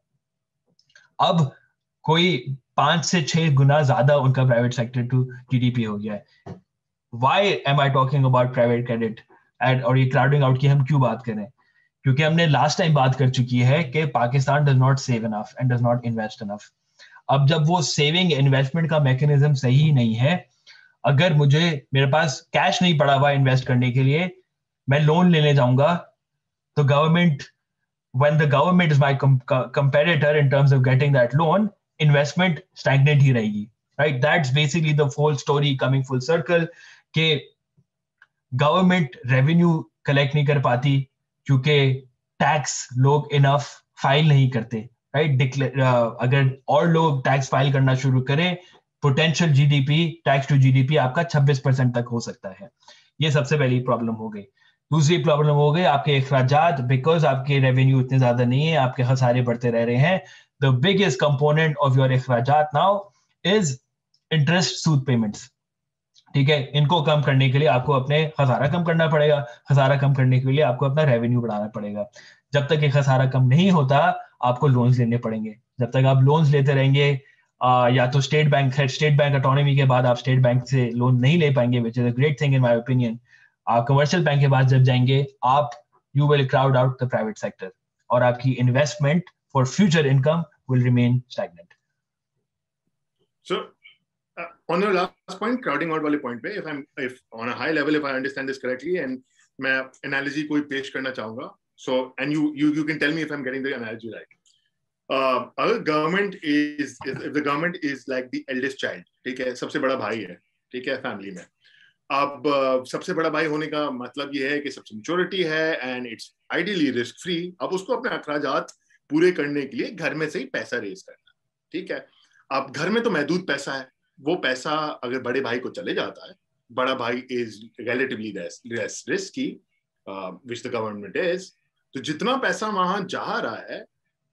अब कोई पांच से छह गुना ज्यादा उनका प्राइवेट सेक्टर टू जीडीपी हो गया है। Why am I talking about private credit and, और ये क्राउडिंग आउट की हम क्यों बात करें? क्योंकि हमने लास्ट टाइम बात कर चुकी है कि Pakistan does not save enough and does not invest enough. अब जब वो सेविंग इन्वेस्टमेंट का मैकेनिज्म सही नहीं है, अगर मुझे मेरे पास कैश नहीं पड़ा हुआ इन्वेस्ट करने के लिए, मैं लोन लेने जाऊंगा तो government, when the government is my competitor in terms of getting that loan, investment stagnant ही रहेगी, right? That's basically the whole story coming full circle, कि government revenue collect नहीं कर पाती क्योंकि tax लोग enough फाइल नहीं करते, right? Declare, uh, अगर और लोग टैक्स फाइल करना शुरू करें, potential GDP, tax to GDP आपका छब्बीस परसेंट तक हो सकता है। ये सबसे पहली प्रॉब्लम हो गई। दूसरी प्रॉब्लम हो गई आपके अखराजात, बिकॉज आपके रेवेन्यू इतने ज्यादा नहीं है, आपके खसारे बढ़ते रह रहे हैं। The biggest component of your अखराजात नाउ इज इंटरेस्ट सूद पेमेंट्स। ठीक है, इनको कम करने के लिए आपको अपने खसारा कम करना पड़ेगा, खसारा कम करने के लिए आपको अपना रेवेन्यू बढ़ाना पड़ेगा। जब तक ये खसारा कम नहीं होता, आपको लोन्स लेने पड़ेंगे। जब तक आप लोन्स लेते रहेंगे, uh, या तो स्टेट बैंक है, स्टेट बैंक ऑटोनॉमी के बाद आप स्टेट बैंक से लोन नहीं ले पाएंगे, which is a great thing in my opinion. आप कमर्शियल बैंक के बाद जब जाएंगे आप, you will crowd out the private sector और आपकी investment for future income will remain stagnant. So uh, on your last point, crowding out वाले point पे, if I'm if on a high level, if I understand this correctly, and मैं analogy कोई पेश करना चाहूँगा, so and you you you can tell me if I'm getting the analogy right. Uh, अगर government is, is if the government is like the eldest child, ठीक है, सबसे बड़ा भाई है, ठीक है, फैमिली में. अब uh, सबसे बड़ा भाई होने का मतलब ये है कि सबसे मेच्योरिटी है and it's ideally risk free. अब उसको अपने अखराजात पूरे करने के लिए घर में से ही पैसा रेज करना, ठीक है. अब घर में तो महदूद पैसा है, वो पैसा अगर बड़े भाई को चले जाता है, बड़ा भाई is relatively less risky which the government is, तो जितना पैसा वहां जा रहा है,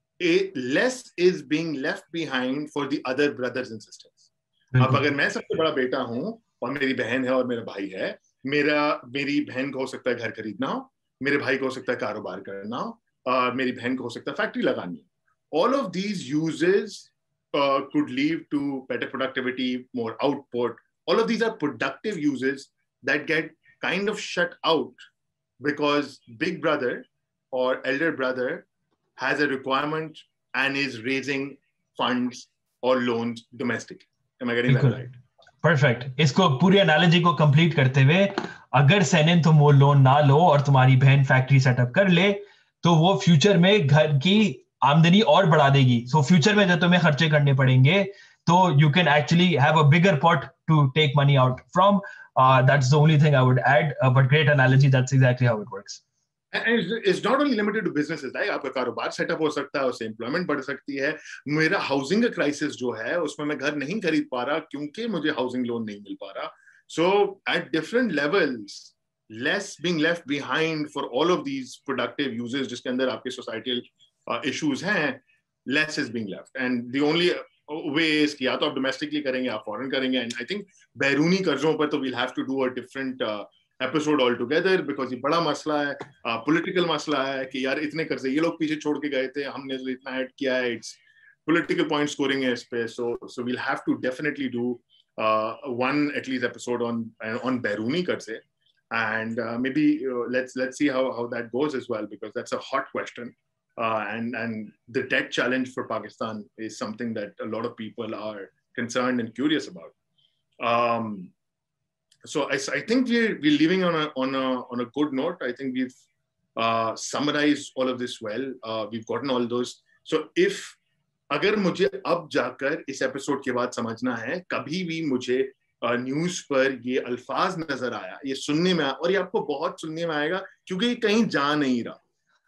less is being left behind for the other brothers and sisters. अब अगर मैं सबसे बड़ा बेटा हूं और मेरी बहन है और मेरा भाई है, मेरा मेरी बहन को हो सकता है घर खरीदना हो, मेरे भाई को हो सकता है कारोबार करना हो, और मेरी बहन को हो सकता है फैक्ट्री लगानी हो. All of these uses uh, could lead to better productivity, more output. All of these are productive uses that get kind of shut out because big brother or elder brother has a requirement and is raising funds or loans domestically. Am I getting that right? Perfect. इसको पूरी analogy को complete करते हुए, अगर सैनिन तुम वो loan ना लो और तुम्हारी बहन फैक्ट्री सेटअप कर ले, तो वो फ्यूचर में घर की आमदनी और बढ़ा देगी. सो so, फ्यूचर में जब तुम्हें खर्चे करने पड़ेंगे, तो you can actually have a bigger pot to take money out from. That's the only thing I would add, but great analogy. That's exactly how it works. And it's not only limited to businesses, right? आपका कारोबार setup हो सकता है, उससे employment बढ़ सकती है. मेरा हाउसिंग का क्राइसिस जो है, उसमें मैं घर नहीं खरीद पा रहा क्योंकि मुझे हाउसिंग लोन नहीं मिल पा रहा. So at different levels, less being left behind for all of these productive uses जिसके अंदर आपके societal uh, issues हैं, less is being left. And the only way is कि या तो आप domestically करेंगे, आप foreign करेंगे. And I think बैरूनी कर्जों पर तो we'll have to do a different uh, episode altogether, because ये बड़ा मसला है, पॉलिटिकल uh, मसला है कि यार इतने कर्जे ये लोग पीछे छोड़ के गए थे, हमने जो इतना ऐड किया है, इट्स पॉलिटिकल पॉइंट स्कोरिंग है इस पे. So so we'll have to definitely do one at least episode on on बैरूनी कर्जे, and maybe let's let's see how how that goes as well, because that's a hot question, and and the debt challenge for Pakistan is something that a lot of people are concerned and curious about. So I, I think we're we're leaving on a on a on a good note. I think we've uh, summarized all of this well. Uh, we've gotten all those. So if अगर मुझे अब जाकर इस episode के बाद समझना है, कभी भी मुझे न्यूज uh, पर ये अल्फाज नजर आया, ये सुनने में आया, और ये आपको बहुत सुनने में आएगा क्योंकि ये कहीं जा नहीं रहा.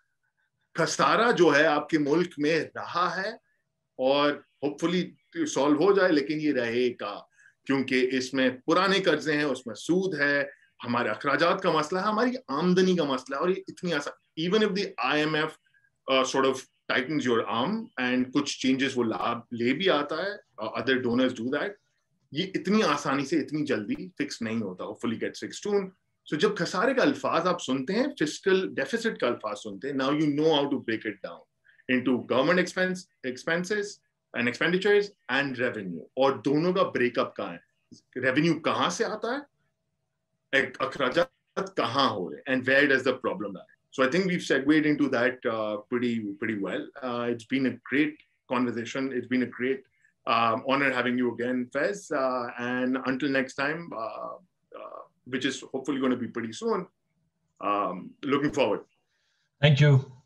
खसारा जो है आपके मुल्क में रहा है और होपफुली सॉल्व हो जाए, लेकिन ये रहेगा क्योंकि इसमें पुराने कर्जे हैं, उसमें सूद है, हमारे अखराजात का मसला है, हमारी आमदनी का मसला है. और ये इतनी आसान, even if the IMF sort of tightens your arm and कुछ चेंजेस वो लाभ ले भी आता है, अदर डोनर्स डू दैट, ये इतनी आसानी से इतनी जल्दी फिक्स नहीं होता. Hopefully get fixed soon. So जब खसारे का अल्फाज आप सुनते हैं, फिस्कल डेफिसिट का अल्फाज सुनते हैं, now you know how to break it down into government expense expenses and expenditures and revenue, और दोनों का ब्रेकअप कहाँ है, रेवेन्यू कहाँ से आता है, अखराजात कहाँ हो रहे, and where does the problem lie. So I think we've segued into that uh, pretty pretty well. Uh, it's been a great conversation. It's been a great um, honor having you again, Fez. Uh, and until next time, uh, uh, which is hopefully going to be pretty soon. Um, looking forward. Thank you.